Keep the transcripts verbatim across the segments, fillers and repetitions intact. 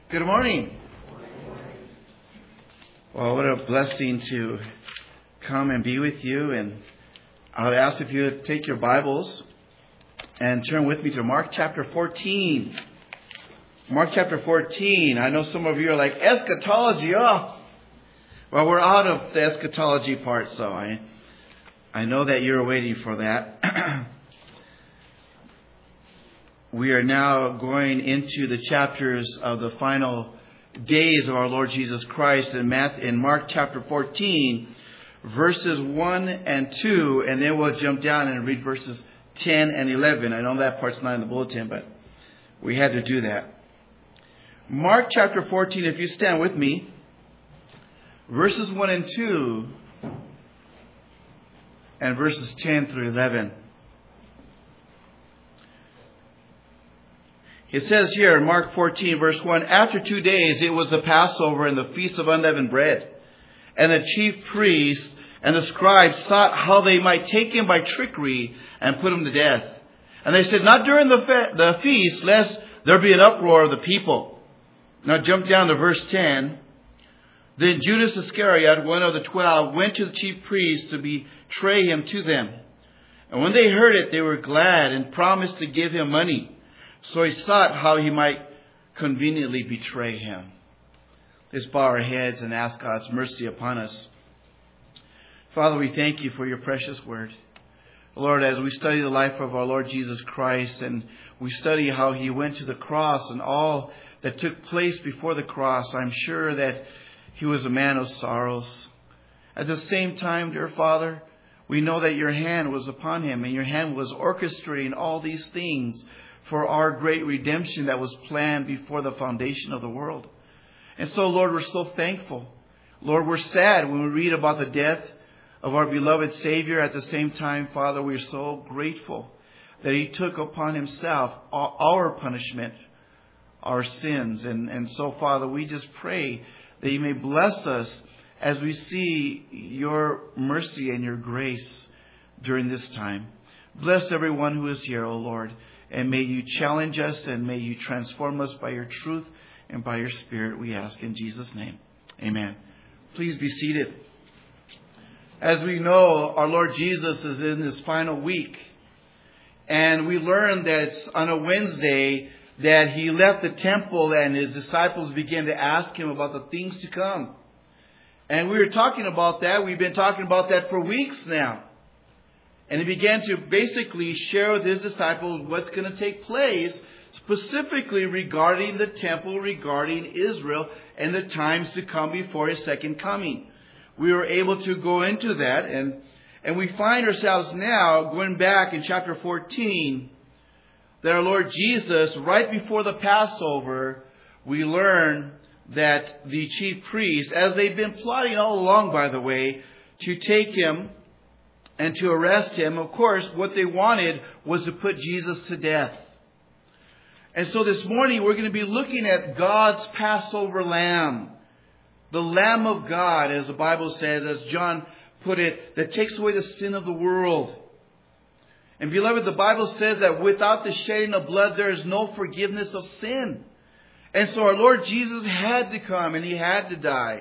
Good morning. Well, what a blessing to come and be with you. And I would ask if you would take your Bibles and turn with me to Mark chapter fourteen. Mark chapter fourteen. I know some of you are like, eschatology, oh. Well, we're out of the eschatology part, so I, I know that you're waiting for that. We are now going into the chapters of the final days of our Lord Jesus Christ in, Matthew, in Mark chapter fourteen, verses one and two, and then we'll jump down and read verses ten and eleven. I know that part's not in the bulletin, but we had to do that. Mark chapter fourteen, if you stand with me, verses one and two, and verses ten through eleven. It says here in Mark fourteen, verse one, after two days it was the Passover and the Feast of Unleavened Bread. And the chief priests and the scribes sought how they might take him by trickery and put him to death. And they said, not during the, fe- the feast, lest there be an uproar of the people. Now jump down to verse ten. Then Judas Iscariot, one of the twelve, went to the chief priests to betray him to them. And when they heard it, they were glad and promised to give him money. So he sought how he might conveniently betray him. Let's bow our heads and ask God's mercy upon us. Father, we thank you for your precious word. Lord, as we study the life of our Lord Jesus Christ and we study how he went to the cross and all that took place before the cross, I'm sure that he was a man of sorrows. At the same time, dear Father, we know that your hand was upon him and your hand was orchestrating all these things for our great redemption that was planned before the foundation of the world. And so, Lord, we're so thankful. Lord, we're sad when we read about the death of our beloved Savior. At the same time, Father, we're so grateful that he took upon himself our punishment, our sins. And, and so, Father, we just pray that you may bless us as we see your mercy and your grace during this time. Bless everyone who is here, O Lord. And may you challenge us and may you transform us by your truth and by your Spirit, we ask in Jesus' name. Amen. Please be seated. As we know, our Lord Jesus is in his final week. And we learned that it's on a Wednesday that he left the temple and his disciples began to ask him about the things to come. And we were talking about that. We've been talking about that for weeks now. And he began to basically share with his disciples what's going to take place, specifically regarding the temple, regarding Israel, and the times to come before his second coming. We were able to go into that, and, and we find ourselves now going back in chapter fourteen, that our Lord Jesus, right before the Passover, we learn that the chief priests, as they've been plotting all along, by the way, to take him and to arrest him, of course, what they wanted was to put Jesus to death. And so this morning we're going to be looking at God's Passover lamb. The Lamb of God, as the Bible says, as John put it, that takes away the sin of the world. And beloved, the Bible says that without the shedding of blood there is no forgiveness of sin. And so our Lord Jesus had to come and he had to die.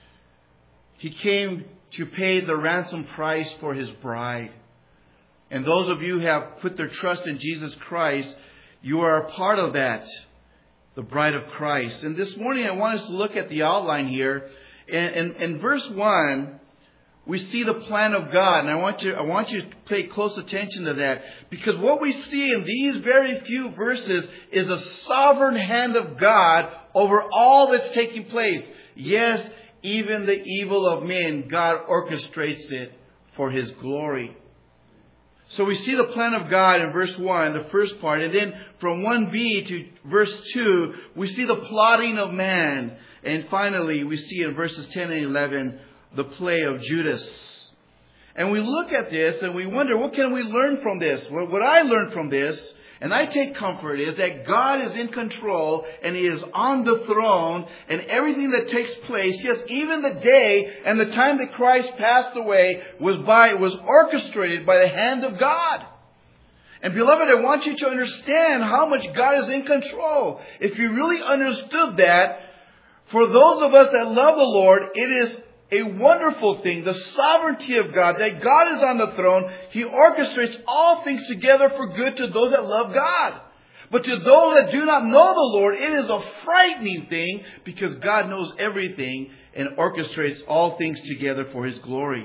He came to pay the ransom price for his bride. And those of you who have put their trust in Jesus Christ, you are a part of that, the bride of Christ. And this morning I want us to look at the outline here. In, in, in verse one, we see the plan of God. And I want you, I want you to pay close attention to that. Because what we see in these very few verses is a sovereign hand of God over all that's taking place. Yes, even the evil of men, God orchestrates it for his glory. So we see the plan of God in verse one, the first part. And then from one b to verse two, we see the plotting of man. And finally, we see in verses ten and eleven, the play of Judas. And we look at this and we wonder, what can we learn from this? Well, what I learned from this, and I take comfort, is that God is in control and he is on the throne, and everything that takes place, yes, even the day and the time that Christ passed away was by was orchestrated by the hand of God. And beloved, I want you to understand how much God is in control. If you really understood that, for those of us that love the Lord, it is a wonderful thing, the sovereignty of God, that God is on the throne. He orchestrates all things together for good to those that love God. But to those that do not know the Lord, it is a frightening thing, because God knows everything and orchestrates all things together for His glory.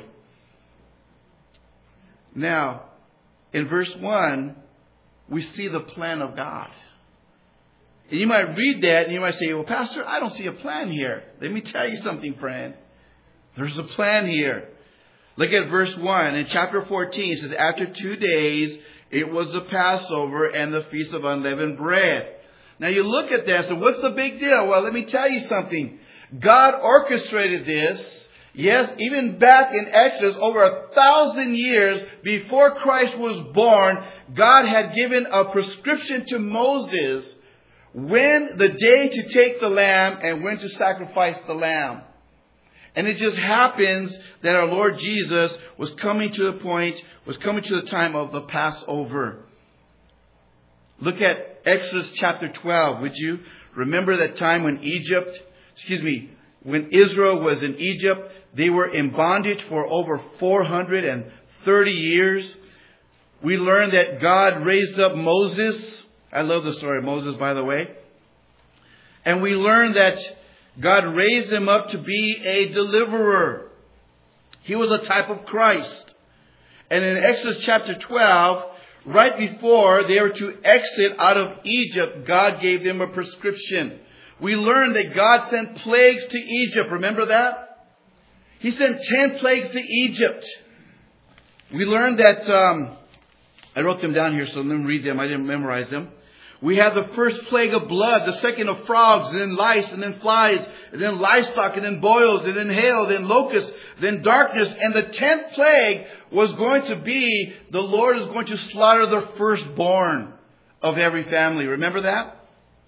Now, in verse one, we see the plan of God. And you might read that and you might say, well, Pastor, I don't see a plan here. Let me tell you something, friend. There's a plan here. Look at verse one. In chapter fourteen, it says, after two days, it was the Passover and the Feast of Unleavened Bread. Now you look at that, so what's the big deal? Well, let me tell you something. God orchestrated this. Yes, even back in Exodus, over a thousand years before Christ was born, God had given a prescription to Moses when the day to take the lamb and when to sacrifice the lamb. And it just happens that our Lord Jesus was coming to the point, was coming to the time of the Passover. Look at Exodus chapter twelve, would you? Remember that time when Egypt, excuse me, when Israel was in Egypt, they were in bondage for over four hundred thirty years. We learned that God raised up Moses. I love the story of Moses, by the way. And we learned that God raised him up to be a deliverer. He was a type of Christ. And in Exodus chapter twelve, right before they were to exit out of Egypt, God gave them a prescription. We learned that God sent plagues to Egypt. Remember that? He sent ten plagues to Egypt. We learned that, um, I wrote them down here, so let me read them. I didn't memorize them. We had the first plague of blood, the second of frogs, and then lice, and then flies, and then livestock, and then boils, and then hail, then locusts, then darkness. And the tenth plague was going to be, the Lord is going to slaughter the firstborn of every family. Remember that?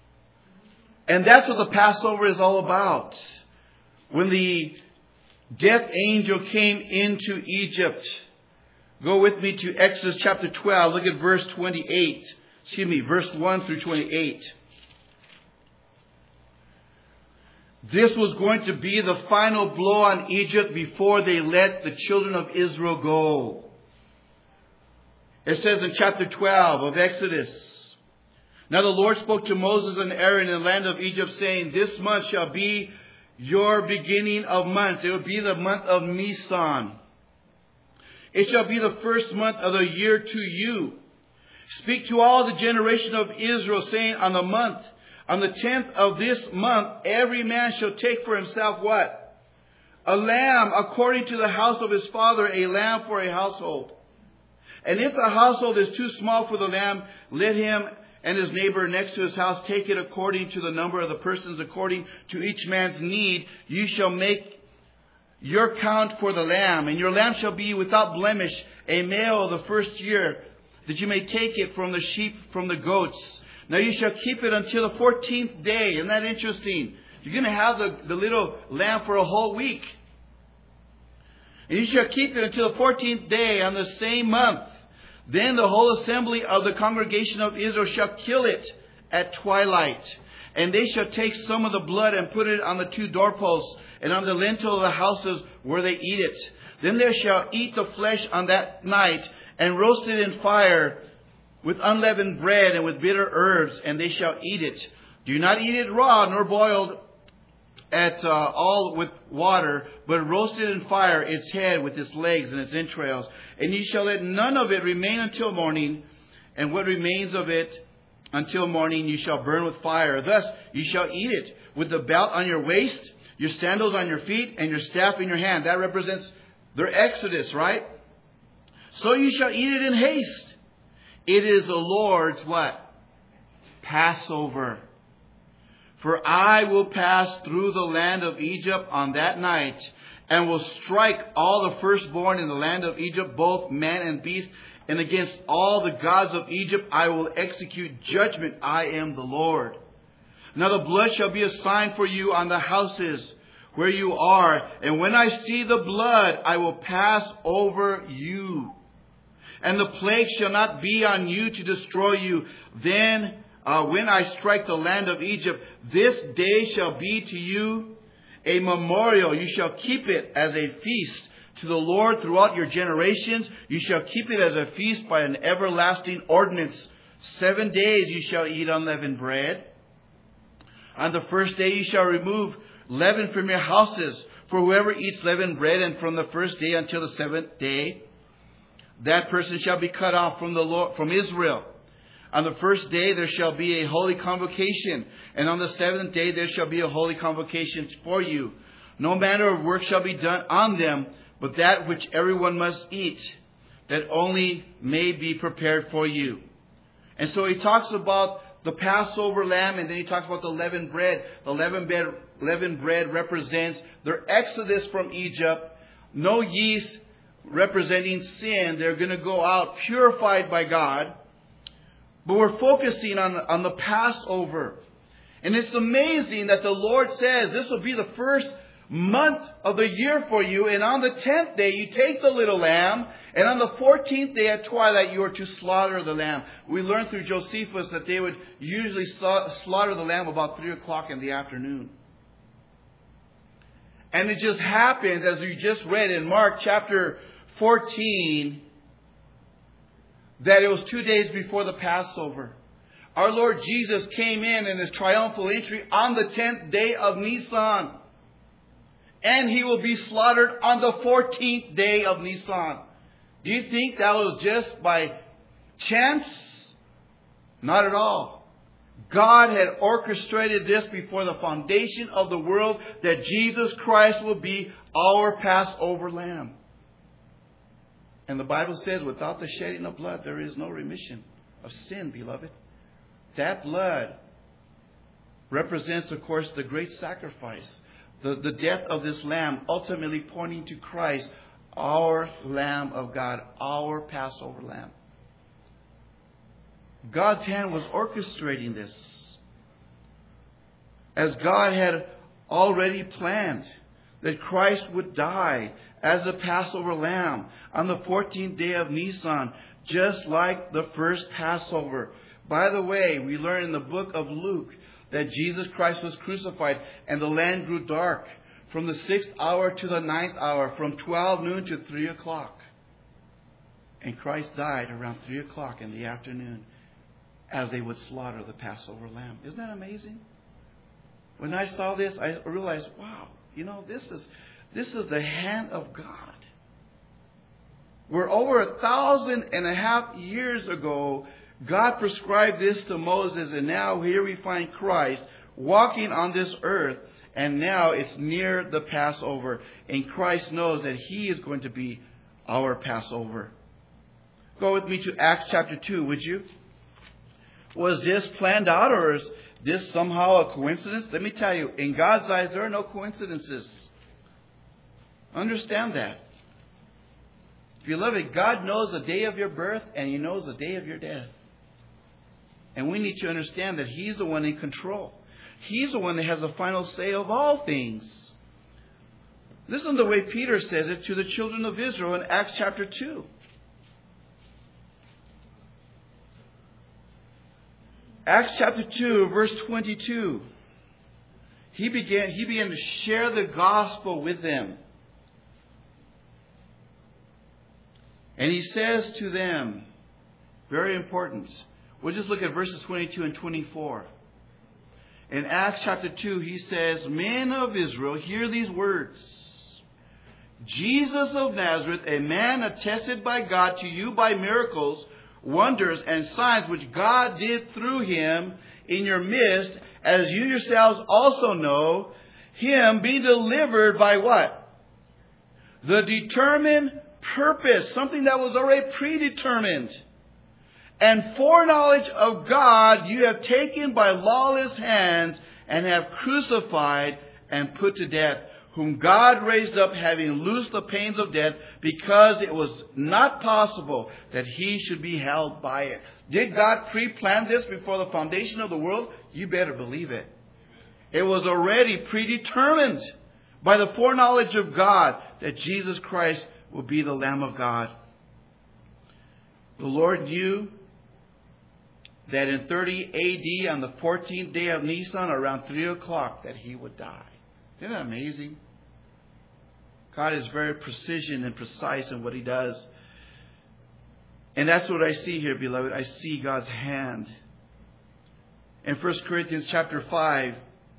And that's what the Passover is all about. When the death angel came into Egypt. Go with me to Exodus chapter twelve. Look at verse twenty-eight. Excuse me, verse one through twenty-eight. This was going to be the final blow on Egypt before they let the children of Israel go. It says in chapter twelve of Exodus, now the Lord spoke to Moses and Aaron in the land of Egypt, saying, this month shall be your beginning of months. It will be the month of Nisan. It shall be the first month of the year to you. Speak to all the generation of Israel, saying, on the month, on the tenth of this month, every man shall take for himself what? A lamb according to the house of his father, a lamb for a household. And if the household is too small for the lamb, let him and his neighbor next to his house take it according to the number of the persons, according to each man's need. You shall make your count for the lamb, and your lamb shall be without blemish, a male of the first year, that you may take it from the sheep, from the goats. Now you shall keep it until the fourteenth day. Isn't that interesting? You're going to have the, the little lamb for a whole week. And you shall keep it until the fourteenth day on the same month. Then the whole assembly of the congregation of Israel shall kill it at twilight. And they shall take some of the blood and put it on the two doorposts and on the lintel of the houses where they eat it. Then they shall eat the flesh on that night and roast it in fire with unleavened bread and with bitter herbs, and they shall eat it. Do not eat it raw nor boiled at uh, all with water, but roast it in fire, its head with its legs and its entrails. And ye shall let none of it remain until morning, and what remains of it until morning you shall burn with fire. Thus you shall eat it with the belt on your waist, your sandals on your feet, and your staff in your hand. That represents their exodus, right? So you shall eat it in haste. It is the Lord's what? Passover. For I will pass through the land of Egypt on that night, and will strike all the firstborn in the land of Egypt, both man and beast. And against all the gods of Egypt I will execute judgment. I am the Lord. Now the blood shall be a sign for you on the houses where you are. And when I see the blood, I will pass over you. And the plague shall not be on you to destroy you. Then, uh, when I strike the land of Egypt, this day shall be to you a memorial. You shall keep it as a feast to the Lord throughout your generations. You shall keep it as a feast by an everlasting ordinance. Seven days you shall eat unleavened bread. On the first day you shall remove leaven from your houses. For whoever eats leavened bread, and from the first day until the seventh day, that person shall be cut off from the Lord, from Israel. On the first day there shall be a holy convocation, and on the seventh day there shall be a holy convocation for you. No manner of work shall be done on them, but that which everyone must eat, that only may be prepared for you. And so he talks about the Passover lamb, and then he talks about the leavened bread. The leavened bread, leavened bread represents their exodus from Egypt. No yeast representing sin. They're going to go out purified by God. But we're focusing on, on the Passover. And it's amazing that the Lord says this will be the first month of the year for you. And on the tenth day, you take the little lamb. And on the fourteenth day at twilight, you are to slaughter the lamb. We learned through Josephus that they would usually slaughter the lamb about three o'clock in the afternoon. And it just happens, as we just read in Mark chapter fourteen, that it was two days before the Passover. Our Lord Jesus came in in His triumphal entry on the tenth day of Nisan. And He will be slaughtered on the fourteenth day of Nisan. Do you think that was just by chance? Not at all. God had orchestrated this before the foundation of the world, that Jesus Christ will be our Passover lamb. And the Bible says, without the shedding of blood, there is no remission of sin, beloved. That blood represents, of course, the great sacrifice. The, the death of this lamb, ultimately pointing to Christ, our Lamb of God, our Passover lamb. God's hand was orchestrating this, as God had already planned that Christ would die as a Passover lamb on the fourteenth day of Nisan, just like the first Passover. By the way, we learn in the book of Luke that Jesus Christ was crucified and the land grew dark from the sixth hour to the ninth hour, from twelve noon to three o'clock. And Christ died around three o'clock in the afternoon as they would slaughter the Passover lamb. Isn't that amazing? When I saw this, I realized, wow, you know, this is this is the hand of God. Where over a thousand and a half years ago, God prescribed this to Moses, and now here we find Christ walking on this earth, and now it's near the Passover, and Christ knows that He is going to be our Passover. Go with me to Acts chapter two, would you? Was this planned out, or is this somehow a coincidence? Let me tell you, in God's eyes, there are no coincidences. Understand that. Beloved, God knows the day of your birth, and He knows the day of your death. And we need to understand that He's the one in control. He's the one that has the final say of all things. Listen to the way Peter says it to the children of Israel in Acts chapter two. Acts chapter two, verse twenty-two. He began, he began to share the gospel with them. And he says to them, very important. We'll just look at verses twenty-two and twenty-four. In Acts chapter two, he says, Men of Israel, hear these words. Jesus of Nazareth, a man attested by God to you by miracles, wonders, and signs which God did through Him in your midst, as you yourselves also know, Him being delivered by what? The determined purpose, something that was already predetermined. And foreknowledge of God you have taken by lawless hands and have crucified and put to death, whom God raised up, having loosed the pains of death, because it was not possible that He should be held by it. Did God pre-plan this before the foundation of the world? You better believe it. It was already predetermined by the foreknowledge of God that Jesus Christ will be the Lamb of God. The Lord knew that in thirty A D, on the fourteenth day of Nisan, around three o'clock, that he would die. Isn't that amazing? God is very precision and precise in what he does. And that's what I see here, beloved. I see God's hand. In First Corinthians chapter five,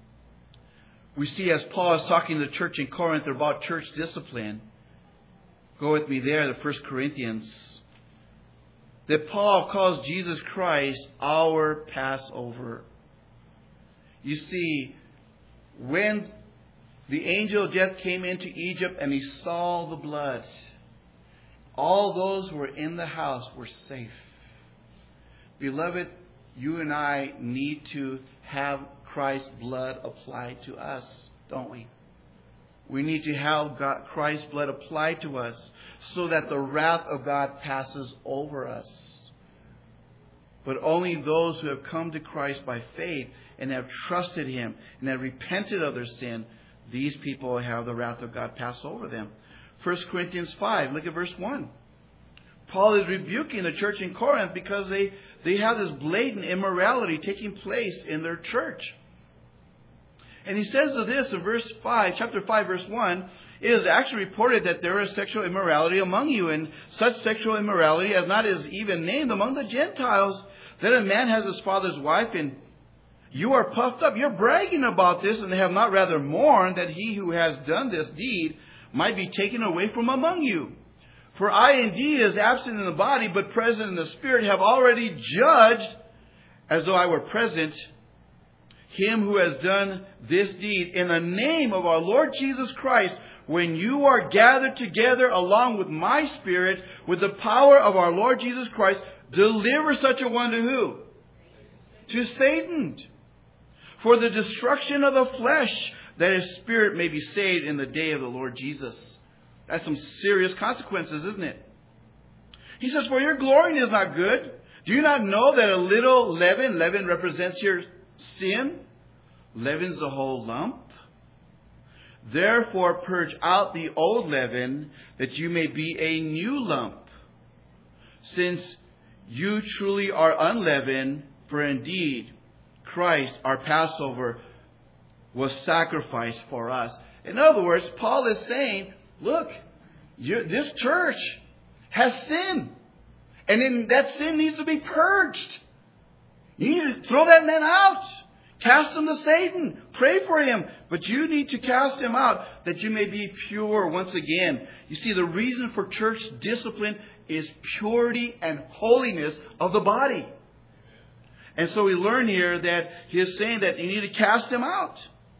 we see as Paul is talking to the church in Corinth about church discipline. Go with me there to First Corinthians. That Paul calls Jesus Christ our Passover. You see, when the angel of death came into Egypt and he saw the blood, all those who were in the house were safe. Beloved, you and I need to have Christ's blood applied to us, don't we? We need to have God, Christ's blood applied to us so that the wrath of God passes over us. But only those who have come to Christ by faith and have trusted Him and have repented of their sin, these people have the wrath of God pass over them. First Corinthians five, look at verse one. Paul is rebuking the church in Corinth because they, they have this blatant immorality taking place in their church. And he says to this in verse five, chapter five, verse one, it is actually reported that there is sexual immorality among you, and such sexual immorality as not is even named among the Gentiles, that a man has his father's wife, and you are puffed up. You're bragging about this, and have not rather mourned that he who has done this deed might be taken away from among you. For I indeed, as absent in the body, but present in the spirit, have already judged, as though I were present, him who has done this deed in the name of our Lord Jesus Christ, when you are gathered together along with my spirit, with the power of our Lord Jesus Christ, deliver such a one to who? To Satan. For the destruction of the flesh, that his spirit may be saved in the day of the Lord Jesus. That's some serious consequences, isn't it? He says, for your glorying is not good. Do you not know that a little leaven, leaven represents your sin, leavens the whole lump? Therefore purge out the old leaven, that you may be a new lump, since you truly are unleavened. For indeed Christ, our Passover, was sacrificed for us. In other words, Paul is saying, look, you, this church has sin, and then that sin needs to be purged. You need to throw that man out. Cast him to Satan. Pray for him. But you need to cast him out that you may be pure once again. You see, the reason for church discipline is purity and holiness of the body. And so we learn here that he is saying that you need to cast him out.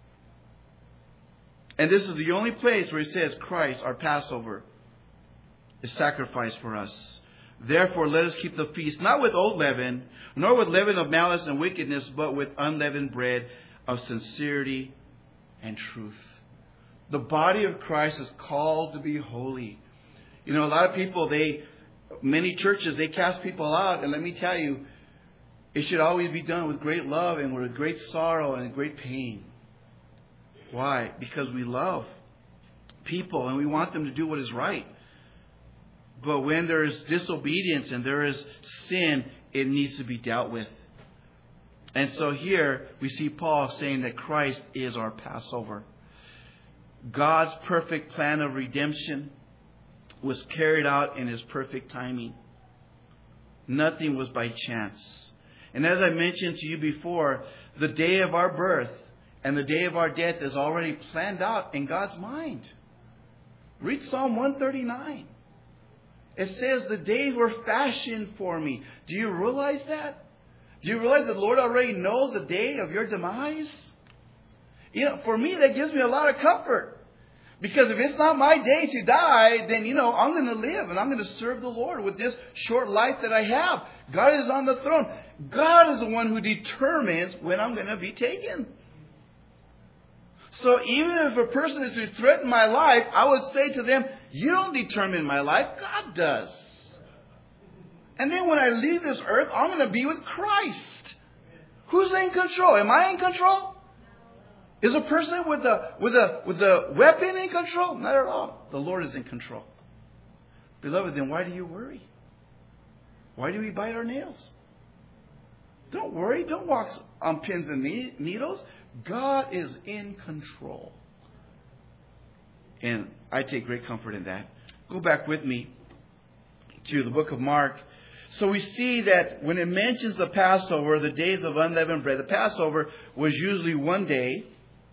And this is the only place where he says Christ, our Passover, is sacrificed for us. Therefore, let us keep the feast, not with old leaven, nor with leaven of malice and wickedness, but with unleavened bread of sincerity and truth. The body of Christ is called to be holy. You know, a lot of people, they, many churches, they cast people out. And let me tell you, it should always be done with great love and with great sorrow and great pain. Why? Because we love people and we want them to do what is right. But when there is disobedience and there is sin, it needs to be dealt with. And so here we see Paul saying that Christ is our Passover. God's perfect plan of redemption was carried out in His perfect timing. Nothing was by chance. And as I mentioned to you before, the day of our birth and the day of our death is already planned out in God's mind. Read Psalm one thirty-nine. It says, the days were fashioned for me. Do you realize that? Do you realize that the Lord already knows the day of your demise? You know, for me, that gives me a lot of comfort. Because if it's not my day to die, then, you know, I'm going to live and I'm going to serve the Lord with this short life that I have. God is on the throne. God is the one who determines when I'm going to be taken. So even if a person is to threaten my life, I would say to them, you don't determine my life, God does. And then when I leave this earth, I'm going to be with Christ. Who's in control? Am I in control? Is a person with a with a with a weapon in control? Not at all. The Lord is in control. Beloved, then why do you worry? Why do we bite our nails? Don't worry. Don't walk on pins and needles. God is in control. And I take great comfort in that. Go back with me to the book of Mark. So we see that when it mentions the Passover, the days of unleavened bread, the Passover was usually one day.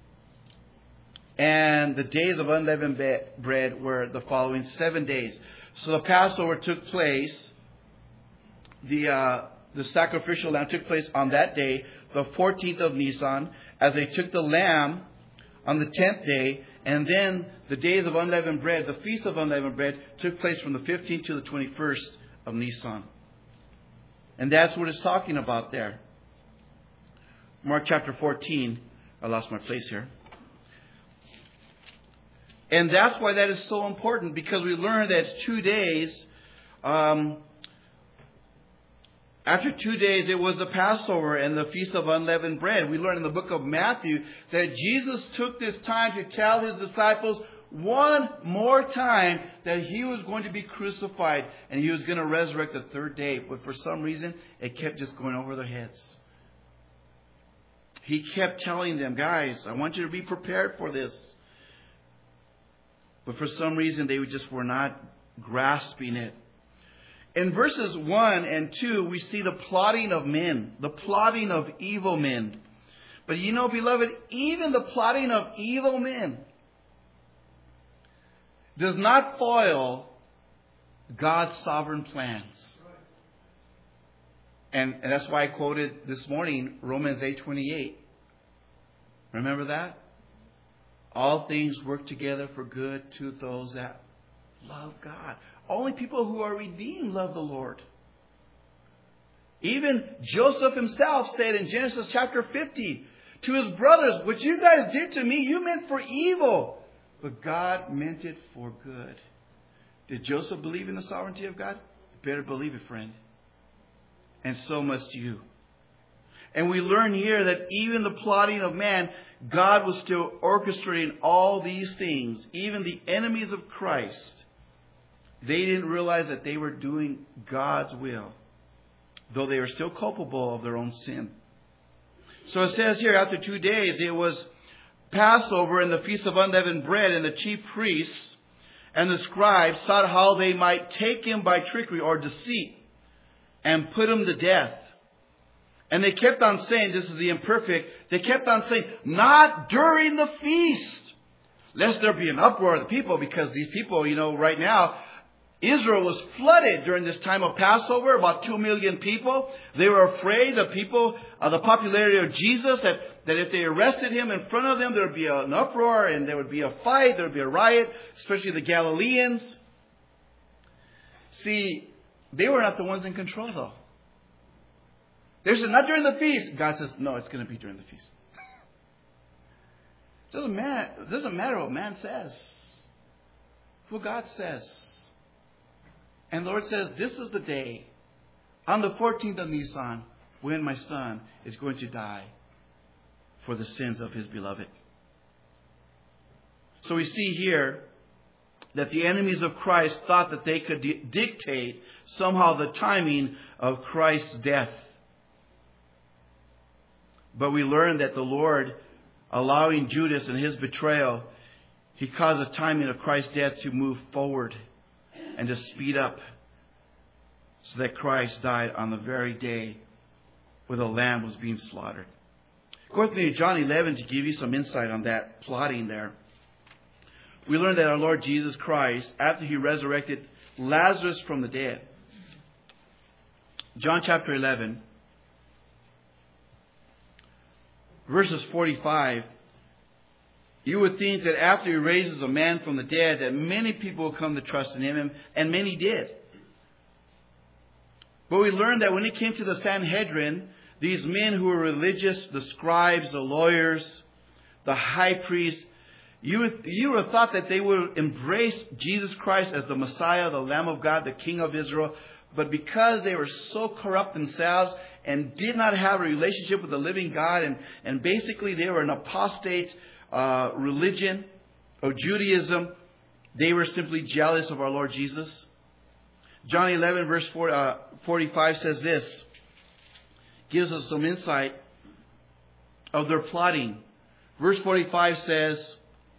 And the days of unleavened bread were the following seven days. So the Passover took place, the uh, the sacrificial lamb took place on that day, the fourteenth of Nisan, as they took the lamb on the tenth day. And then the days of unleavened bread, the feast of unleavened bread, took place from the fifteenth to the twenty-first of Nisan. And that's what it's talking about there. Mark chapter fourteen. I lost my place here. And that's why that is so important, because we learned that it's two days. Um, after two days, it was the Passover and the Feast of Unleavened Bread. We learned in the book of Matthew that Jesus took this time to tell his disciples one more time that he was going to be crucified and he was going to resurrect the third day. But for some reason, it kept just going over their heads. He kept telling them, guys, I want you to be prepared for this. But for some reason, they just were not grasping it. In verses one and two, we see the plotting of men, the plotting of evil men. But you know, beloved, even the plotting of evil men does not foil God's sovereign plans. And, and that's why I quoted this morning Romans eight twenty-eight. Remember that? All things work together for good to those that love God. Only people who are redeemed love the Lord. Even Joseph himself said in Genesis chapter fifty to his brothers, what you guys did to me, you meant for evil, but God meant it for good. Did Joseph believe in the sovereignty of God? You better believe it, friend. And so must you. And we learn here that even the plotting of man, God was still orchestrating all these things. Even the enemies of Christ, they didn't realize that they were doing God's will, though they were still culpable of their own sin. So it says here, after two days, it was Passover and the Feast of Unleavened Bread, and the chief priests and the scribes sought how they might take him by trickery or deceit and put him to death. And they kept on saying, this is the imperfect, they kept on saying, not during the feast, lest there be an uproar of the people, because these people, you know, right now, Israel was flooded during this time of Passover, about two million people. They were afraid, the people, of the popularity of Jesus, that, that if they arrested him in front of them, there would be an uproar and there would be a fight, there would be a riot, especially the Galileans. See, they were not the ones in control, though. They said, not during the feast. God says, no, it's going to be during the feast. It doesn't matter, it doesn't matter what man says. What God says. And the Lord says, this is the day, on the fourteenth of Nisan, when my son is going to die for the sins of his beloved. So we see here that the enemies of Christ thought that they could di- dictate somehow the timing of Christ's death. But we learn that the Lord, allowing Judas and his betrayal, he caused the timing of Christ's death to move forward and to speed up, so that Christ died on the very day where the lamb was being slaughtered. Go with me to John eleven to give you some insight on that plotting there. We learn that our Lord Jesus Christ, after he resurrected Lazarus from the dead, John chapter eleven, verses forty-five, you would think that after he raises a man from the dead, that many people will come to trust in him, and many did. But we learned that when it came to the Sanhedrin, these men who were religious, the scribes, the lawyers, the high priests, you would, you would have thought that they would embrace Jesus Christ as the Messiah, the Lamb of God, the King of Israel. But because they were so corrupt themselves and did not have a relationship with the living God, and, and basically they were an apostate uh, religion of Judaism, they were simply jealous of our Lord Jesus. John eleven verse forty-five says this. Gives us some insight of their plotting. Verse forty-five says,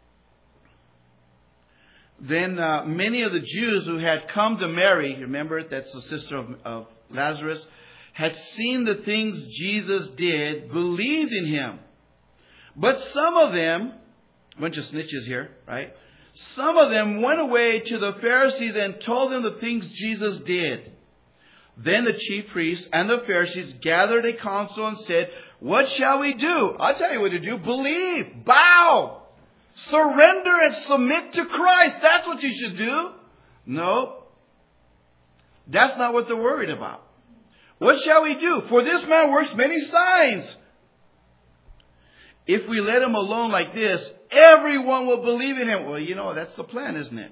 Then uh, many of the Jews who had come to Mary, remember that's the sister of, of Lazarus, had seen the things Jesus did, believed in him. But some of them, a bunch of snitches here, right? Some of them went away to the Pharisees and told them the things Jesus did. Then the chief priests and the Pharisees gathered a council and said, What shall we do? I'll tell you what to do. Believe. Bow. Surrender and submit to Christ. That's what you should do. No. That's not what they're worried about. What shall we do? For this man works many signs. If we let him alone like this, everyone will believe in him. Well, you know, that's the plan, isn't it?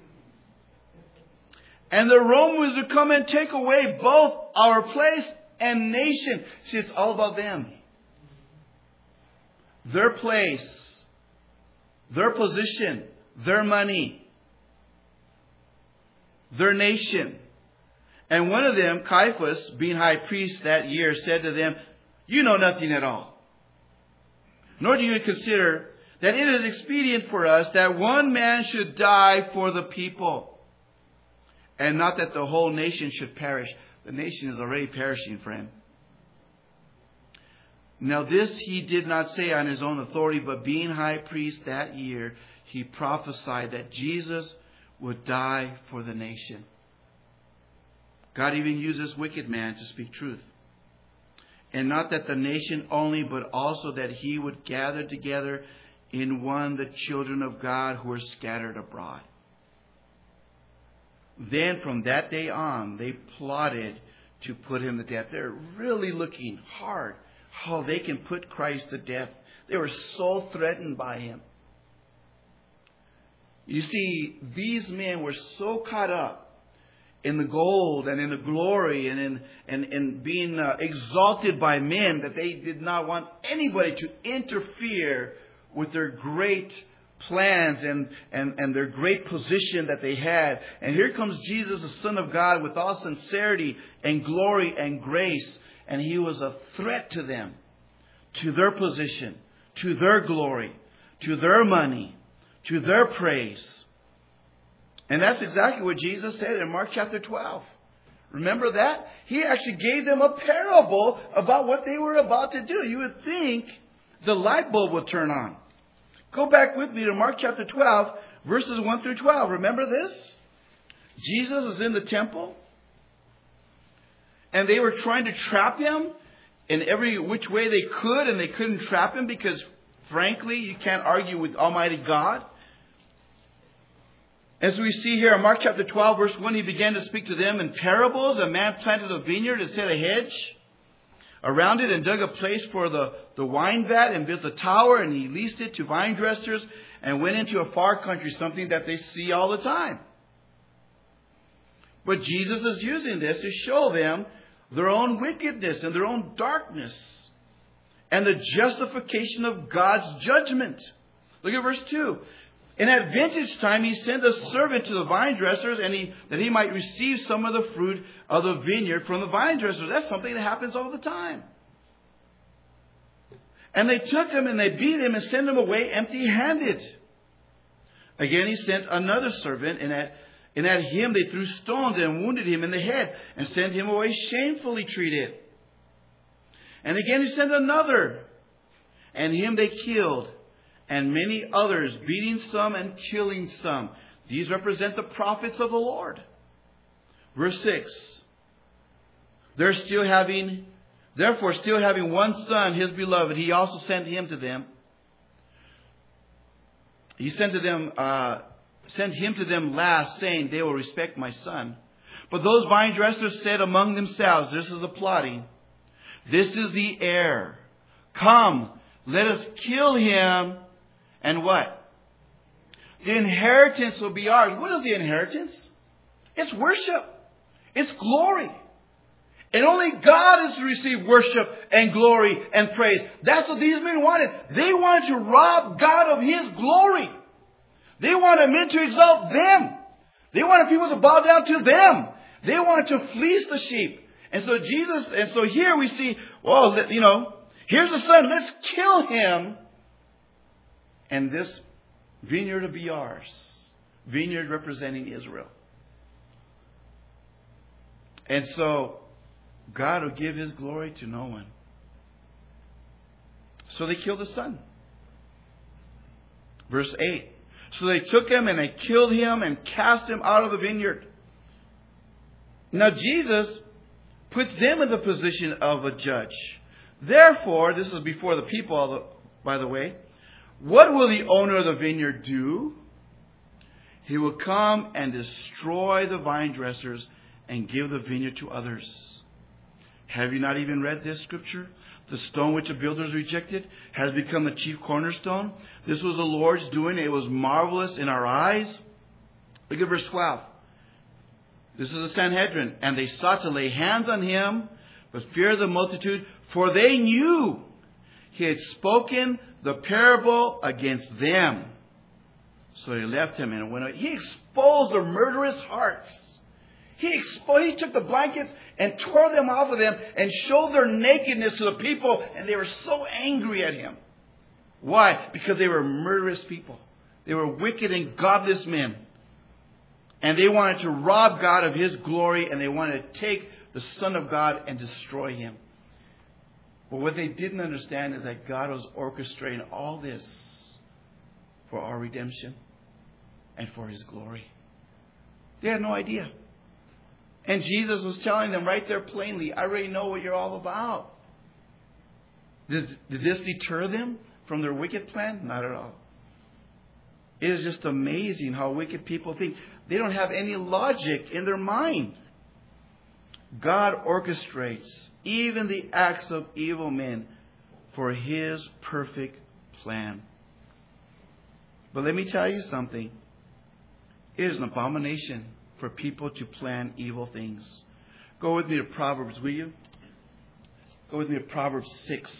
And the Romans will come and take away both our place and nation. See, it's all about them. Their place, their position, their money, their nation. And one of them, Caiaphas, being high priest that year, said to them, You know nothing at all. Nor do you consider that it is expedient for us that one man should die for the people, and not that the whole nation should perish. The nation is already perishing, friend. Now this he did not say on his own authority, but being high priest that year, he prophesied that Jesus would die for the nation. God even used this wicked man to speak truth. And not that the nation only, but also that he would gather together in one the children of God who are scattered abroad. Then from that day on, they plotted to put him to death. They're really looking hard how they can put Christ to death. They were so threatened by him. You see, these men were so caught up in the gold and in the glory and in and, and being uh, exalted by men that they did not want anybody to interfere with their great plans and, and, and their great position that they had. And here comes Jesus, the Son of God, with all sincerity and glory and grace. And he was a threat to them, to their position, to their glory, to their money, to their praise. And that's exactly what Jesus said in Mark chapter twelve. Remember that? He actually gave them a parable about what they were about to do. You would think the light bulb would turn on. Go back with me to Mark chapter twelve, verses one through twelve. Remember this? Jesus is in the temple, and they were trying to trap him in every which way they could, and they couldn't trap him because, frankly, you can't argue with Almighty God. As we see here in Mark chapter twelve, verse one, he began to speak to them in parables. A man planted a vineyard and set a hedge around it and dug a place for the, the wine vat and built a tower, and he leased it to vine dressers and went into a far country, something that they see all the time. But Jesus is using this to show them their own wickedness and their own darkness and the justification of God's judgment. Look at verse two. And at vintage time, he sent a servant to the vine dressers and he, that he might receive some of the fruit of the vineyard from the vine dressers. That's something that happens all the time. And they took him and they beat him and sent him away empty-handed. Again, he sent another servant, and at, and at him they threw stones and wounded him in the head and sent him away shamefully treated. And again, he sent another, and him they killed. And many others, beating some and killing some. These represent the prophets of the Lord. Verse six. They're still having, therefore still having one son, his beloved, he also sent him to them. He sent to them, uh, sent him to them last, saying, they will respect my son. But those vine dressers said among themselves, this is a plotting. This is the heir. Come, let us kill him. And what? The inheritance will be ours. What is the inheritance? It's worship. It's glory. And only God is to receive worship and glory and praise. That's what these men wanted. They wanted to rob God of His glory. They wanted men to exalt them. They wanted people to bow down to them. They wanted to fleece the sheep. And so Jesus, and so here we see, well, you know, here's the son. Let's kill him. And this vineyard will be ours. Vineyard representing Israel. And so God will give his glory to no one. So they killed the son. Verse eight. So they took him and they killed him and cast him out of the vineyard. Now Jesus puts them in the position of a judge. Therefore, this is before the people, by the way. What will the owner of the vineyard do? He will come and destroy the vine dressers and give the vineyard to others. Have you not even read this scripture? The stone which the builders rejected has become the chief cornerstone. This was the Lord's doing. It was marvelous in our eyes. Look at verse twelve. This is the Sanhedrin. And they sought to lay hands on him, but feared the multitude, for they knew he had spoken the parable against them. So they left him and went away. He exposed their murderous hearts. He exposed, he took the blankets and tore them off of them and showed their nakedness to the people. And they were so angry at him. Why? Because they were murderous people. They were wicked and godless men. And they wanted to rob God of his glory. And they wanted to take the Son of God and destroy him. But what they didn't understand is that God was orchestrating all this for our redemption and for his glory. They had no idea. And Jesus was telling them right there plainly, I already know what you're all about. Did, did this deter them from their wicked plan? Not at all. It is just amazing how wicked people think. They don't have any logic in their mind. God orchestrates even the acts of evil men for his perfect plan. But let me tell you something. It is an abomination for people to plan evil things. Go with me to Proverbs, will you? Go with me to Proverbs six.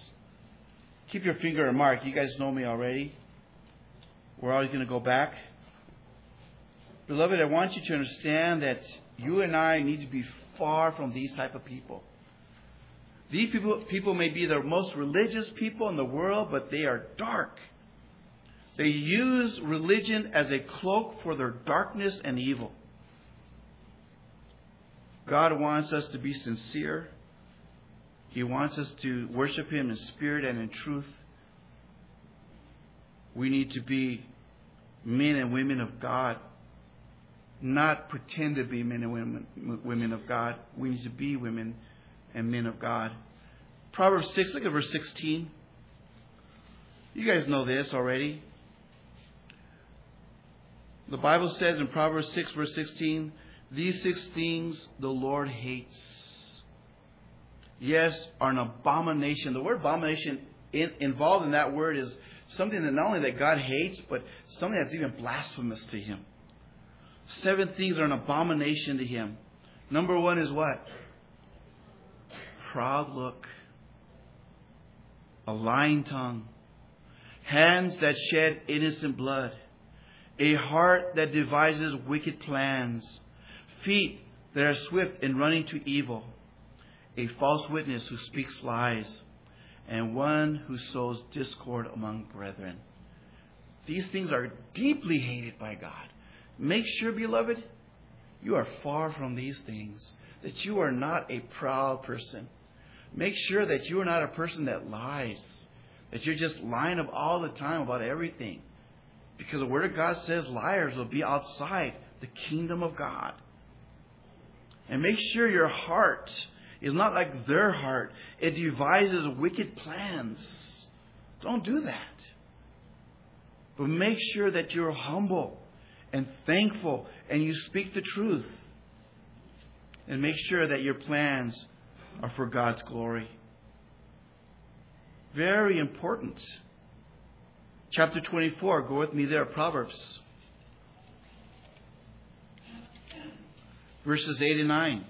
Keep your finger on Mark. You guys know me already. We're always going to go back. Beloved, I want you to understand that you and I need to be far from these type of people. These people, people may be the most religious people in the world, but they are dark. They use religion as a cloak for their darkness and evil. God wants us to be sincere. He wants us to worship him in spirit and in truth. We need to be men and women of God. Not pretend to be men and women, women of God. We need to be women and men of God. Proverbs six, look at verse sixteen. You guys know this already. The Bible says in Proverbs six, verse sixteen, these six things the Lord hates. Yes, are an abomination. The word abomination in, involved in that word is something that not only that God hates, but something that's even blasphemous to him. Seven things are an abomination to him. Number one is what? Proud look. A lying tongue. Hands that shed innocent blood. A heart that devises wicked plans. Feet that are swift in running to evil. A false witness who speaks lies. And one who sows discord among brethren. These things are deeply hated by God. Make sure, beloved, you are far from these things. That you are not a proud person. Make sure that you are not a person that lies. That you're just lying of all the time about everything. Because the Word of God says liars will be outside the kingdom of God. And make sure your heart is not like their heart. It devises wicked plans. Don't do that. But make sure that you're humble and thankful and you speak the truth. And make sure that your plans are for God's glory. Very important. Chapter twenty-four, go with me there, Proverbs. Verses eight and nine.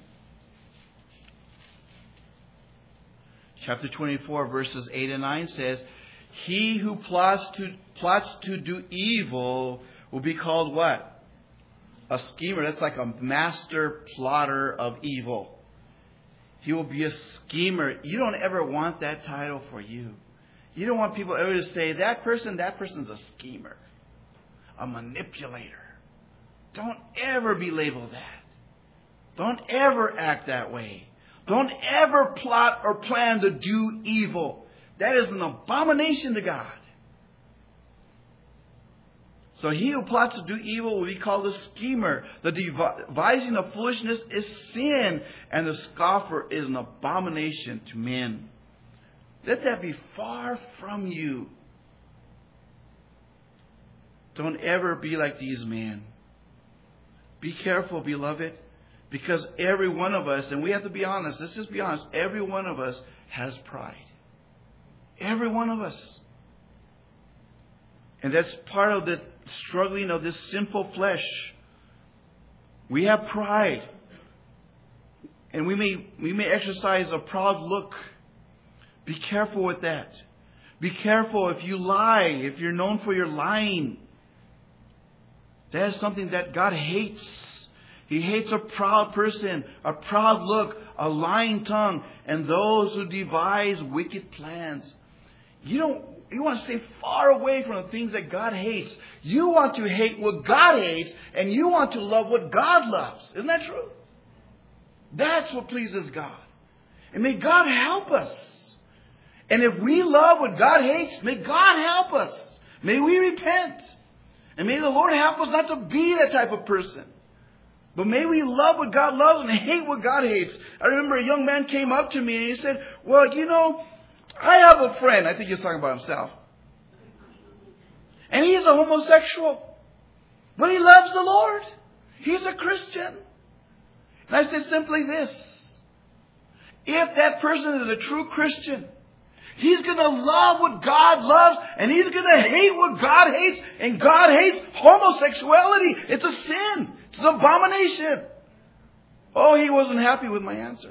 Chapter twenty-four, verses eight and nine says, he who plots to, plots to do evil will be called what? A schemer, that's like a master plotter of evil. He will be a schemer. You don't ever want that title for you. You don't want people ever to say, that person, that person's a schemer. A manipulator. Don't ever be labeled that. Don't ever act that way. Don't ever plot or plan to do evil. That is an abomination to God. So he who plots to do evil will be called a schemer. The devising of foolishness is sin, and the scoffer is an abomination to men. Let that be far from you. Don't ever be like these men. Be careful, beloved, because every one of us, and we have to be honest, let's just be honest, every one of us has pride. Every one of us. And that's part of the struggling of this sinful flesh. We have pride. And we may we may exercise a proud look. Be careful with that. Be careful if you lie, if you're known for your lying. That is something that God hates. He hates a proud person, a proud look, a lying tongue, and those who devise wicked plans. You don't You want to stay far away from the things that God hates. You want to hate what God hates, and you want to love what God loves. Isn't that true? That's what pleases God. And may God help us. And if we love what God hates, may God help us. May we repent. And may the Lord help us not to be that type of person. But may we love what God loves and hate what God hates. I remember a young man came up to me and he said, well, you know, I have a friend. I think he's talking about himself. And he's a homosexual. But he loves the Lord. He's a Christian. And I said simply this. If that person is a true Christian, he's going to love what God loves. And he's going to hate what God hates. And God hates homosexuality. It's a sin. It's an abomination. Oh, he wasn't happy with my answer.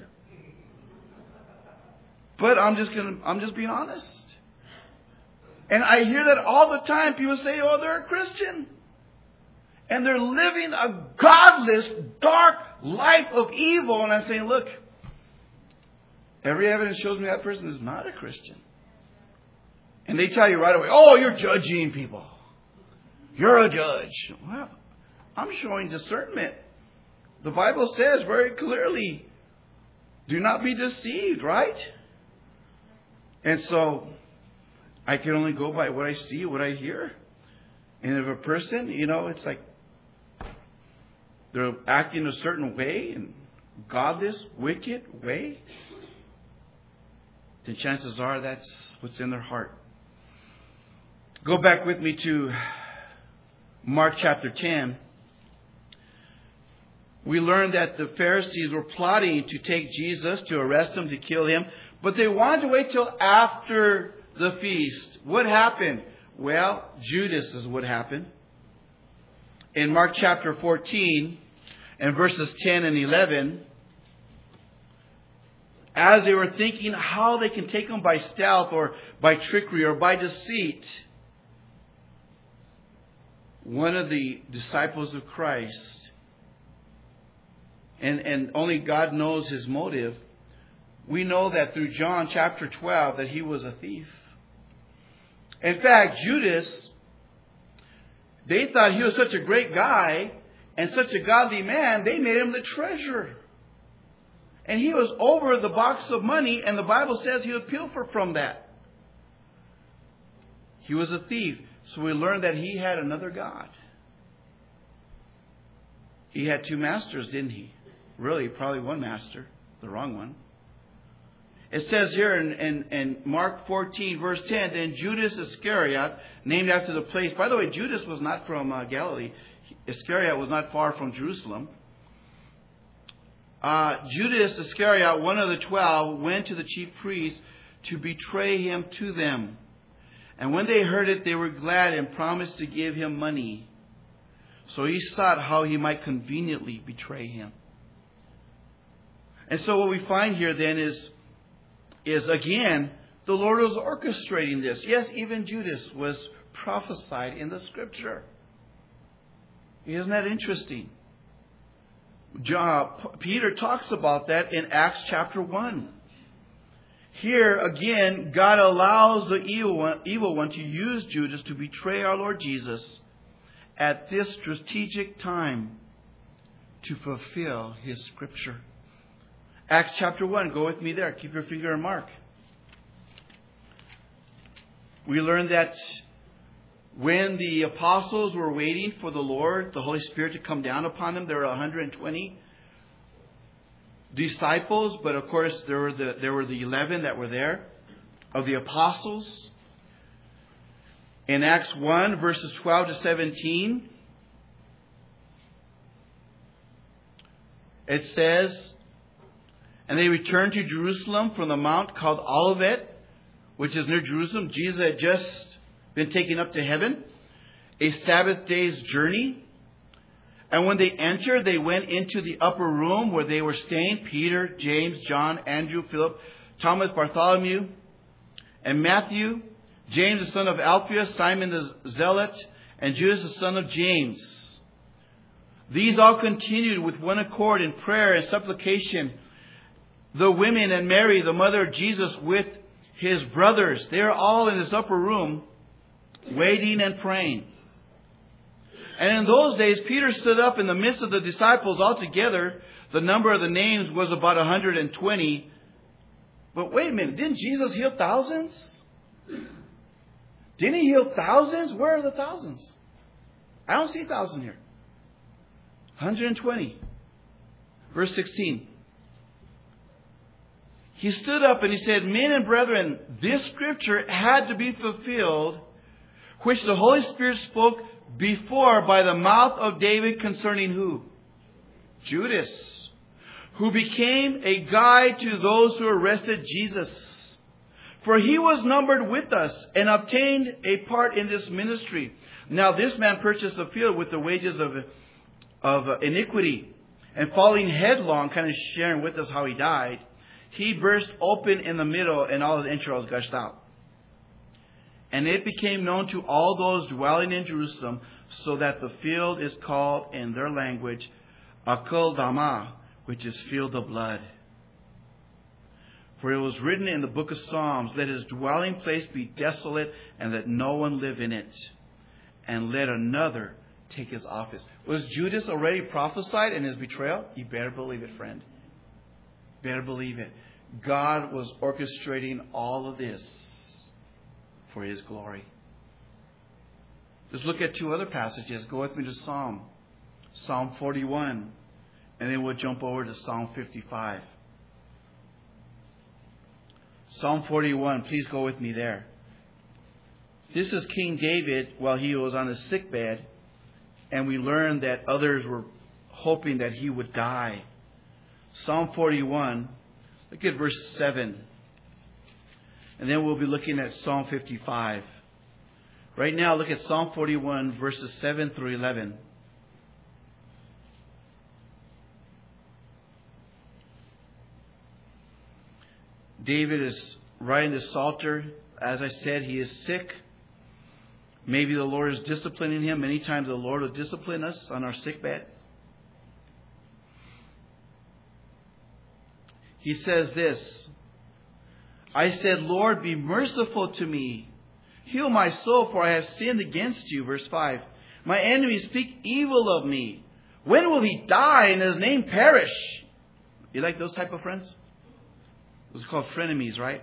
But I'm just gonna, I'm just being honest. And I hear that all the time. People say, oh, they're a Christian. And they're living a godless, dark life of evil. And I'm saying, look, every evidence shows me that person is not a Christian. And they tell you right away, oh, you're judging people. You're a judge. Well, I'm showing discernment. The Bible says very clearly, do not be deceived, right? And so, I can only go by what I see, what I hear. And if a person, you know, it's like they're acting a certain way, in godless, wicked way, then chances are that's what's in their heart. Go back with me to Mark chapter ten. We learned that the Pharisees were plotting to take Jesus, to arrest him, to kill him. But they wanted to wait till after the feast. What happened? Well, Judas is what happened. In Mark chapter fourteen and verses ten and eleven, as they were thinking how they can take him by stealth or by trickery or by deceit, one of the disciples of Christ, and, and only God knows his motive, we know that through John chapter twelve that he was a thief. In fact, Judas, they thought he was such a great guy and such a godly man, they made him the treasurer. And he was over the box of money, and the Bible says he would pilfer from that. He was a thief. So we learned that he had another God. He had two masters, didn't he? Really, probably one master, the wrong one. It says here in, in, in Mark fourteen, verse ten, then Judas Iscariot, named after the place. By the way, Judas was not from uh, Galilee. Iscariot was not far from Jerusalem. Uh, Judas Iscariot, one of the twelve, went to the chief priests to betray him to them. And when they heard it, they were glad and promised to give him money. So he sought how he might conveniently betray him. And so what we find here then is is again, the Lord was orchestrating this. Yes, even Judas was prophesied in the scripture. Isn't that interesting? John, Peter talks about that in Acts chapter one. Here again, God allows the evil one, evil one to use Judas to betray our Lord Jesus at this strategic time to fulfill His scripture. Acts chapter one, go with me there. Keep your finger on Mark. We learn that when the apostles were waiting for the Lord, the Holy Spirit to come down upon them, there were one hundred twenty disciples, but of course there were the there were the eleven that were there of the apostles. In Acts one, verses twelve to seventeen, it says, "And they returned to Jerusalem from the mount called Olivet, which is near Jerusalem." Jesus had just been taken up to heaven, a Sabbath day's journey. And when they entered, they went into the upper room where they were staying: Peter, James, John, Andrew, Philip, Thomas, Bartholomew, and Matthew, James the son of Alphaeus, Simon the Zealot, and Judas the son of James. These all continued with one accord in prayer and supplication. The women and Mary, the mother of Jesus, with his brothers, they are all in this upper room waiting and praying. And in those days, Peter stood up in the midst of the disciples. Altogether, the number of the names was about one hundred twenty. But wait a minute, didn't Jesus heal thousands? Didn't He heal thousands? Where are the thousands? I don't see thousands here. one hundred twenty. Verse sixteen. He stood up and he said, "Men and brethren, this scripture had to be fulfilled, which the Holy Spirit spoke before by the mouth of David concerning" who? Judas, "who became a guide to those who arrested Jesus. For he was numbered with us and obtained a part in this ministry. Now this man purchased a field with the wages of, of iniquity, and falling headlong," kind of sharing with us how he died, "he burst open in the middle and all his entrails gushed out. And it became known to all those dwelling in Jerusalem, so that the field is called in their language Akeldama, which is field of blood. For it was written in the book of Psalms, let his dwelling place be desolate, and let no one live in it, and let another take his office." Was Judas already prophesied in his betrayal? You better believe it, friend. Better believe it. God was orchestrating all of this for His glory. Let's look at two other passages. Go with me to Psalm. Psalm forty-one. And then we'll jump over to Psalm fifty-five. Psalm forty-one. Please go with me there. This is King David while he was on his sickbed. And we learned that others were hoping that he would die. Psalm forty-one. Look at verse seven. And then we'll be looking at Psalm fifty-five. Right now, look at Psalm forty-one, verses seven through eleven. David is writing the Psalter. As I said, he is sick. Maybe the Lord is disciplining him. Many times the Lord will discipline us on our sickbed. He says this: "I said, Lord, be merciful to me. Heal my soul, for I have sinned against you." Verse five. "My enemies speak evil of me. When will he die and his name perish?" You like those type of friends? Those are called frenemies, right?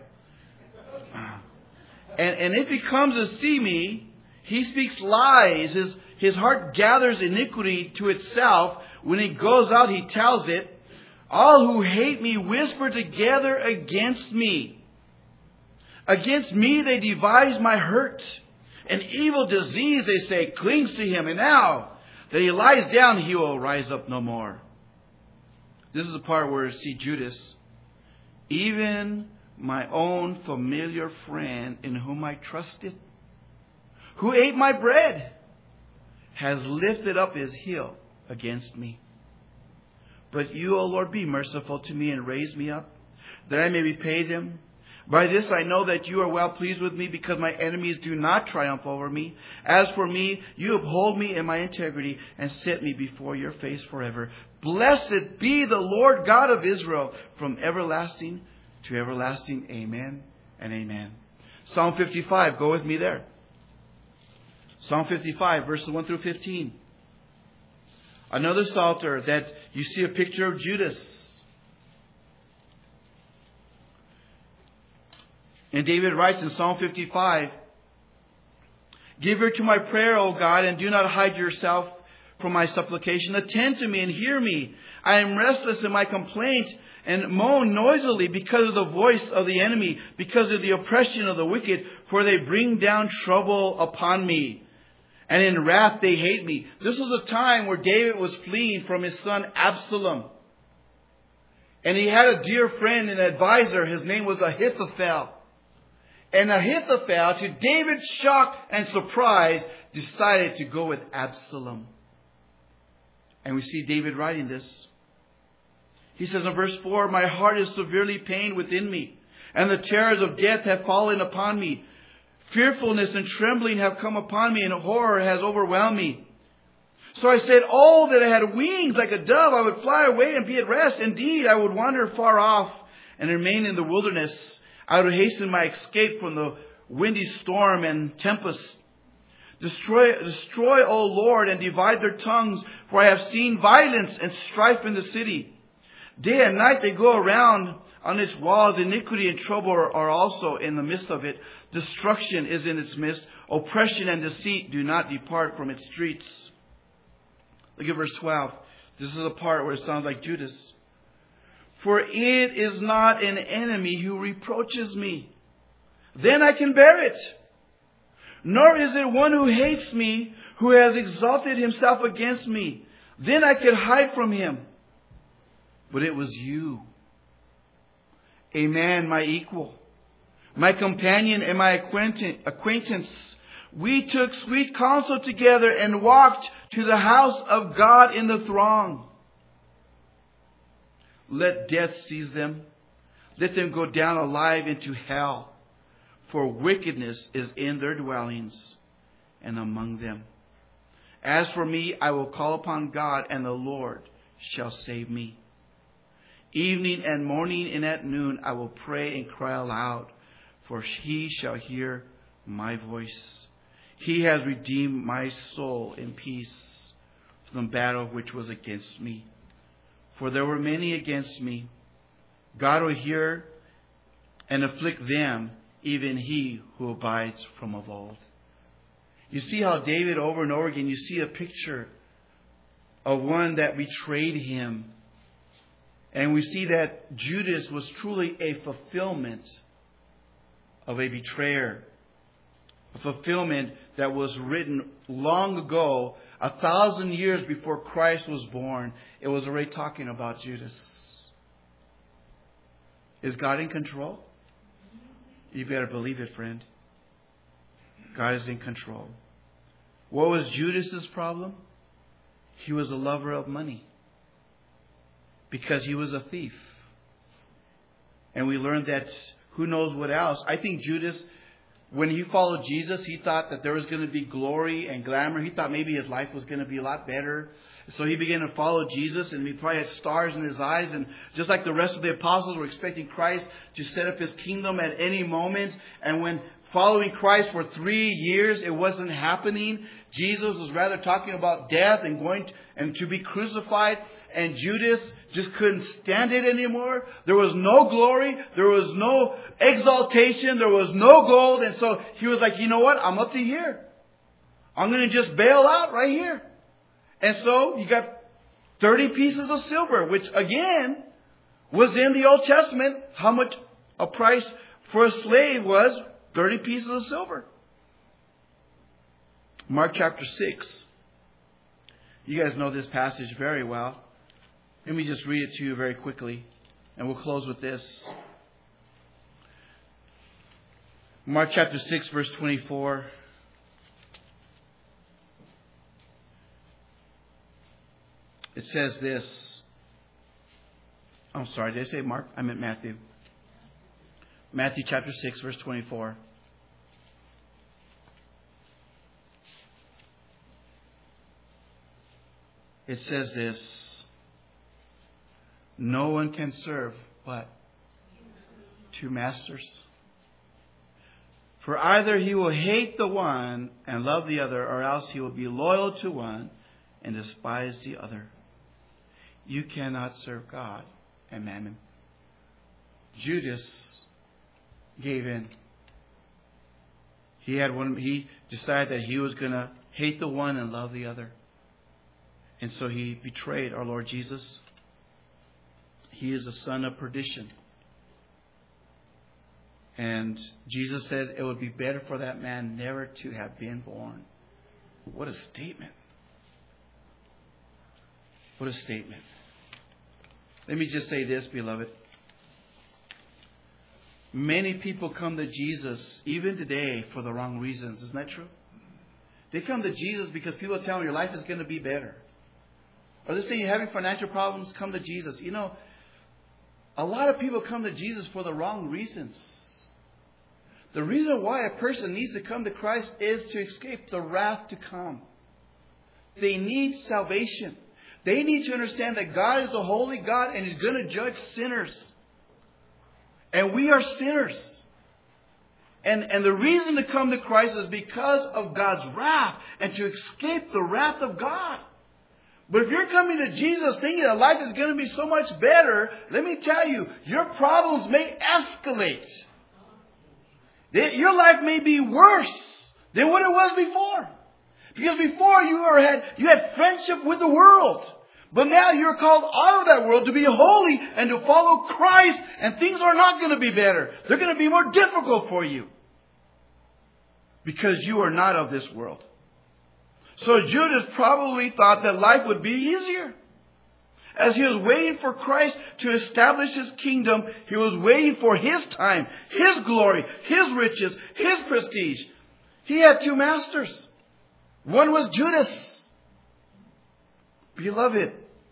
And, and if he comes to see me, he speaks lies. His, his heart gathers iniquity to itself. When he goes out, he tells it. All who hate me whisper together against me. Against me they devise my hurt. An evil disease, they say, clings to him. And now that he lies down, he will rise up no more. This is the part where you see Judas. "Even my own familiar friend in whom I trusted, who ate my bread, has lifted up his heel against me. But you, O Lord, be merciful to me and raise me up, that I may repay them. By this I know that you are well pleased with me, because my enemies do not triumph over me. As for me, you uphold me in my integrity and set me before your face forever. Blessed be the Lord God of Israel from everlasting to everlasting. Amen and amen. Psalm fifty-five, go with me there. Psalm fifty-five, verses one through fifteen. Another psalter that you see a picture of Judas. And David writes in Psalm fifty-five, give ear to my prayer, O God, and do not hide yourself from my supplication. Attend to me and hear me. I am restless in my complaint and moan noisily because of the voice of the enemy, because of the oppression of the wicked, for they bring down trouble upon me. And in wrath they hate me. This was a time where David was fleeing from his son Absalom. And he had a dear friend and advisor. His name was Ahithophel. And Ahithophel, to David's shock and surprise, decided to go with Absalom. And we see David writing this. He says in verse four, my heart is severely pained within me, and the terrors of death have fallen upon me. Fearfulness and trembling have come upon me, and horror has overwhelmed me. So I said, oh, that I had wings like a dove, I would fly away and be at rest. Indeed, I would wander far off and remain in the wilderness. I would hasten my escape from the windy storm and tempest. Destroy, destroy, O Lord, and divide their tongues, for I have seen violence and strife in the city. Day and night they go around on its walls. Iniquity and trouble are also in the midst of it. Destruction is in its midst. Oppression and deceit do not depart from its streets. Look at verse twelve. This is the part where it sounds like Judas. For it is not an enemy who reproaches me. Then I can bear it. Nor is it one who hates me, who has exalted himself against me. Then I could hide from him. But it was you, a man my equal, my companion and my acquaintance. We took sweet counsel together and walked to the house of God in the throng. Let death seize them. Let them go down alive into hell. For wickedness is in their dwellings and among them. As for me, I will call upon God, and the Lord shall save me. Evening and morning and at noon I will pray and cry aloud, for he shall hear my voice. He has redeemed my soul in peace from the battle which was against me. For there were many against me. God will hear and afflict them, even he who abides from of old. You see how David over and over again, you see a picture of one that betrayed him. And we see that Judas was truly a fulfillment of a betrayer. A fulfillment that was written long ago, a thousand years before Christ was born. It was already talking about Judas. Is God in control? You better believe it, friend. God is in control. What was Judas's problem? He was a lover of money. Because he was a thief. And we learned that who knows what else. I think Judas, when he followed Jesus, he thought that there was going to be glory and glamour. He thought maybe his life was going to be a lot better. So he began to follow Jesus, and he probably had stars in his eyes. And just like the rest of the apostles were expecting Christ to set up his kingdom at any moment. And when following Christ for three years, it wasn't happening. Jesus was rather talking about death and going to, and to be crucified. And Judas just couldn't stand it anymore. There was no glory. There was no exaltation. There was no gold. And so he was like, you know what? I'm up to here. I'm going to just bail out right here. And so you got thirty pieces of silver, which again was in the Old Testament. How much a price for a slave was thirty pieces of silver. Mark chapter six. You guys know this passage very well. Let me just read it to you very quickly, and we'll close with this. Mark chapter six, verse twenty-four. It says this. I'm sorry, did I say Mark? I meant Matthew. Matthew chapter six, verse twenty-four. It says this: no one can serve what? Two masters. For either he will hate the one and love the other, or else he will be loyal to one and despise the other. You cannot serve God and mammon. Judas gave in. He had one. He decided that he was going to hate the one and love the other. And so he betrayed our Lord Jesus. He is a son of perdition. And Jesus says it would be better for that man never to have been born. What a statement. What a statement. Let me just say this, beloved. Many people come to Jesus, even today, for the wrong reasons. Isn't that true? They come to Jesus because people tell them your life is going to be better. Or they say you're having financial problems, come to Jesus. You know, a lot of people come to Jesus for the wrong reasons. The reason why a person needs to come to Christ is to escape the wrath to come. They need salvation. They need to understand that God is a holy God and He's going to judge sinners. And we are sinners. And, and the reason to come to Christ is because of God's wrath and to escape the wrath of God. But if you're coming to Jesus thinking that life is going to be so much better, let me tell you, your problems may escalate. Your life may be worse than what it was before. Because before you were had you had friendship with the world. But now you're called out of that world to be holy and to follow Christ. And things are not going to be better. They're going to be more difficult for you. Because you are not of this world. So Judas probably thought that life would be easier. As he was waiting for Christ to establish His kingdom, he was waiting for His time, His glory, His riches, His prestige. He had two masters. One was Judas. Beloved,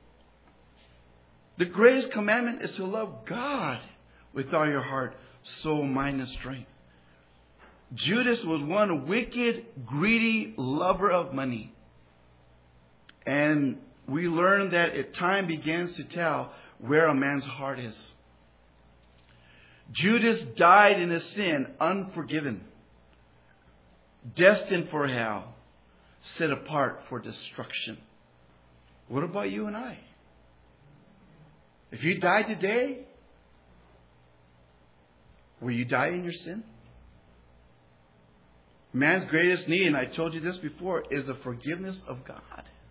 the greatest commandment is to love God with all your heart, soul, mind, and strength. Judas was one wicked, greedy lover of money. And we learn that time begins to tell where a man's heart is. Judas died in his sin, unforgiven, destined for hell, set apart for destruction. What about you and I? If you die today, will you die in your sin? Man's greatest need, and I told you this before, is the forgiveness of God.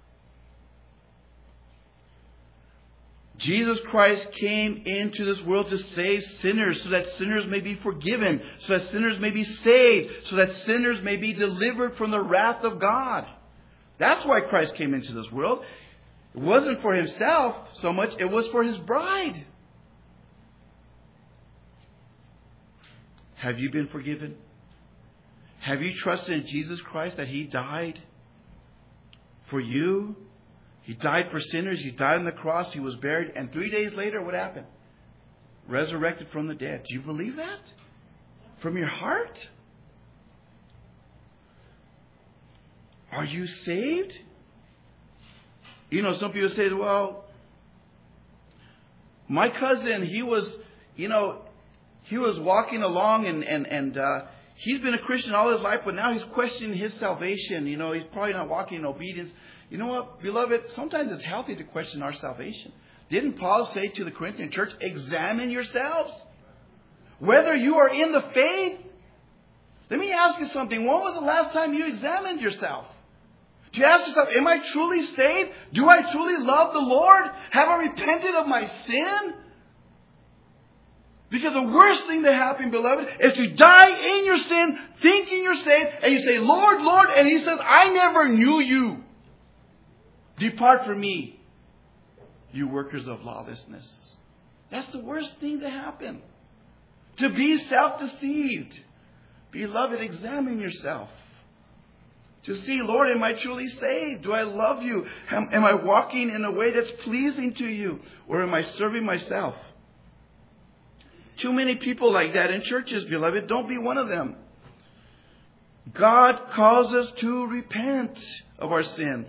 Jesus Christ came into this world to save sinners so that sinners may be forgiven, so that sinners may be saved, so that sinners may be delivered from the wrath of God. That's why Christ came into this world. It wasn't for Himself so much, it was for His bride. Have you been forgiven? Have you trusted in Jesus Christ that He died for you? He died for sinners. He died on the cross. He was buried. And three days later, what happened? Resurrected from the dead. Do you believe that? From your heart? Are you saved? You know, some people say, well, my cousin, he was, you know, he was walking along and, and, and, uh, he's been a Christian all his life, but now he's questioning his salvation. You know, he's probably not walking in obedience. You know what, beloved? Sometimes it's healthy to question our salvation. Didn't Paul say to the Corinthian church, examine yourselves? Whether you are in the faith. Let me ask you something. When was the last time you examined yourself? Do you ask yourself, am I truly saved? Do I truly love the Lord? Have I repented of my sin? Because the worst thing to happen, beloved, is to die in your sin, thinking you're saved, and you say, Lord, Lord, and He says, I never knew you. Depart from me, you workers of lawlessness. That's the worst thing to happen. To be self-deceived. Beloved, examine yourself. To see, Lord, am I truly saved? Do I love you? Am, am I walking in a way that's pleasing to you? Or am I serving myself? Too many people like that in churches, beloved. Don't be one of them. God calls us to repent of our sin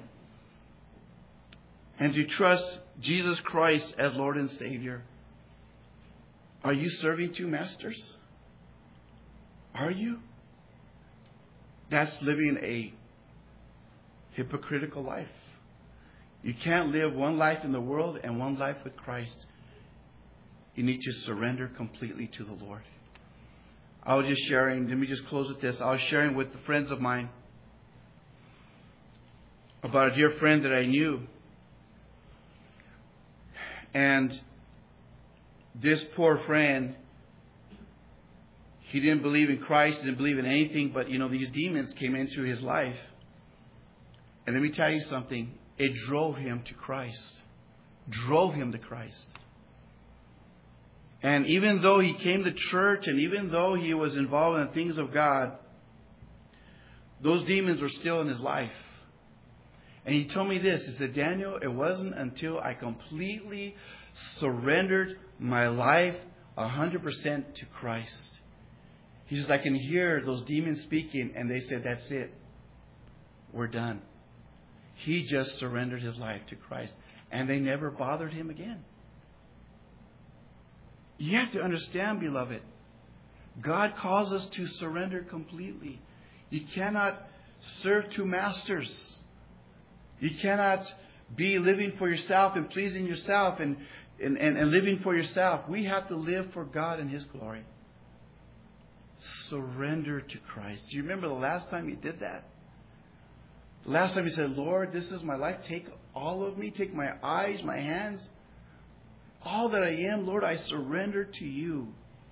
and to trust Jesus Christ as Lord and Savior. Are you serving two masters? Are you? That's living a hypocritical life. You can't live one life in the world and one life with Christ. You need to surrender completely to the Lord. I was just sharing, let me just close with this. I was sharing with the friends of mine about a dear friend that I knew. And this poor friend, he didn't believe in Christ, didn't believe in anything, but you know, these demons came into his life. And let me tell you something, it drove him to Christ. Drove him to Christ. And even though he came to church and even though he was involved in the things of God, those demons were still in his life. And he told me this. He said, Daniel, it wasn't until I completely surrendered my life one hundred percent to Christ. He says, I can hear those demons speaking and they said, that's it. We're done. He just surrendered his life to Christ. And they never bothered him again. You have to understand, beloved, God calls us to surrender completely. You cannot serve two masters. You cannot be living for yourself and pleasing yourself and, and, and, and living for yourself. We have to live for God and His glory. Surrender to Christ. Do you remember the last time you did that? The last time you said, Lord, this is my life. Take all of me. Take my eyes, my hands. All that I am, Lord, I surrender to you.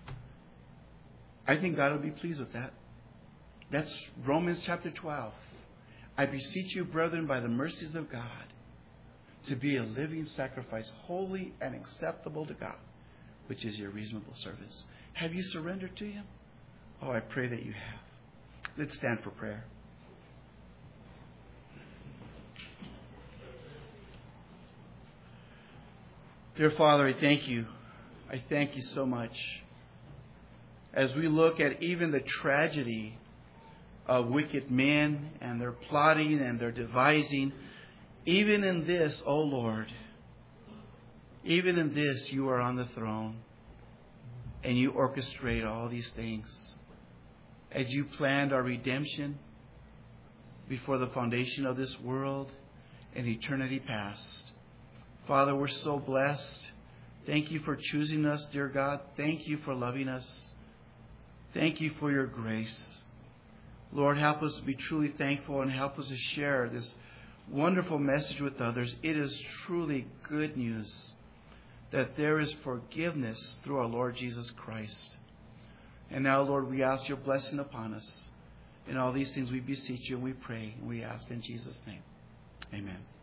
I think God will be pleased with that. That's Romans chapter twelve. I beseech you, brethren, by the mercies of God, to be a living sacrifice, holy and acceptable to God, which is your reasonable service. Have you surrendered to Him? Oh, I pray that you have. Let's stand for prayer. Dear Father, I thank you. I thank you so much. As we look at even the tragedy of wicked men and their plotting and their devising, even in this, O Lord, even in this, you are on the throne and you orchestrate all these things. As you planned our redemption before the foundation of this world and eternity past. Father, we're so blessed. Thank you for choosing us, dear God. Thank you for loving us. Thank you for your grace. Lord, help us to be truly thankful and help us to share this wonderful message with others. It is truly good news that there is forgiveness through our Lord Jesus Christ. And now, Lord, we ask your blessing upon us. In all these things we beseech you and we pray and we ask in Jesus' name. Amen.